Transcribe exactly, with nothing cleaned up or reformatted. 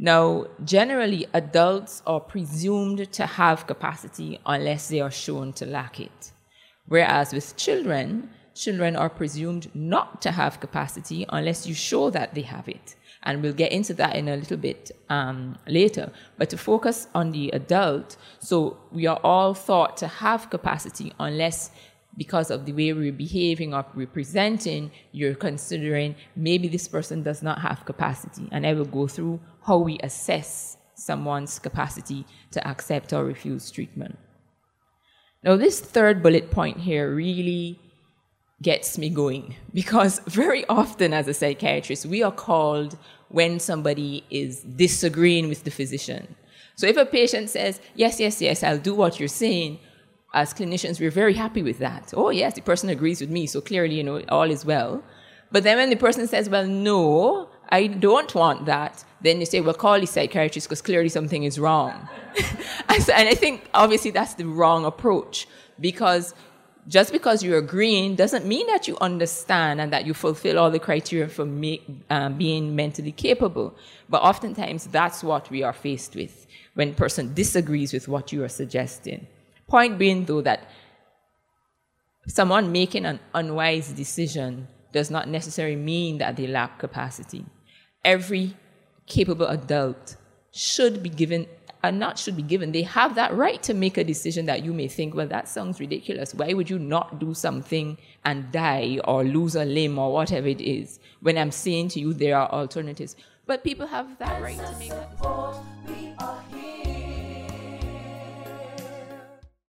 Now, generally, adults are presumed to have capacity unless they are shown to lack it. Whereas with children, children are presumed not to have capacity unless you show that they have it. And we'll get into that in a little bit um, later. But to focus on the adult, so we are all thought to have capacity unless, because of the way we're behaving or we're presenting, you're considering maybe this person does not have capacity. And I will go through how we assess someone's capacity to accept or refuse treatment. Now, this third bullet point here really gets me going, because very often as a psychiatrist, we are called when somebody is disagreeing with the physician. So if a patient says, yes, yes, yes, I'll do what you're saying, as clinicians, we're very happy with that. Oh, yes, the person agrees with me, so clearly, you know, all is well. But then when the person says, well, no, I don't want that, then you say, well, call the psychiatrist because clearly something is wrong. and, so, and I think, obviously, that's the wrong approach, because just because you're agreeing doesn't mean that you understand and that you fulfill all the criteria for make, um, being mentally capable. But oftentimes, that's what we are faced with when a person disagrees with what you are suggesting. Point being, though, that someone making an unwise decision does not necessarily mean that they lack capacity. Every capable adult should be given, and not should be given, they have that right to make a decision that you may think, well, that sounds ridiculous. Why would you not do something and die or lose a limb or whatever it is, when I'm saying to you there are alternatives? But people have that right to make that decision.